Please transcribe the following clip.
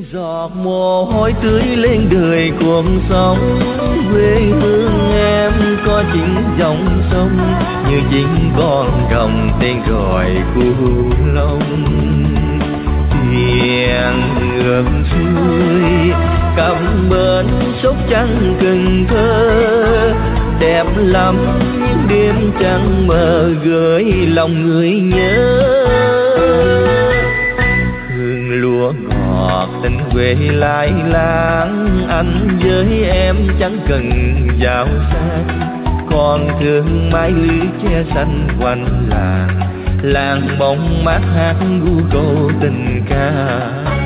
Giọt mồ hôi tưới lên đời cuộc sống, quê hương em có chính dòng sông, như chính con rồng tên gọi Cửu Long. Thuyền ngược xuôi cặp bến Sóc Trăng Cần Thơ, đẹp lắm những đêm trăng mơ gửi lòng người nhớ. Hương lúa ngọt tình quê lai láng, anh với em chẳng cần giàu sang, còn thương mái lưới che xanh quanh làng, làng bóng mát hát gu câu tình ca.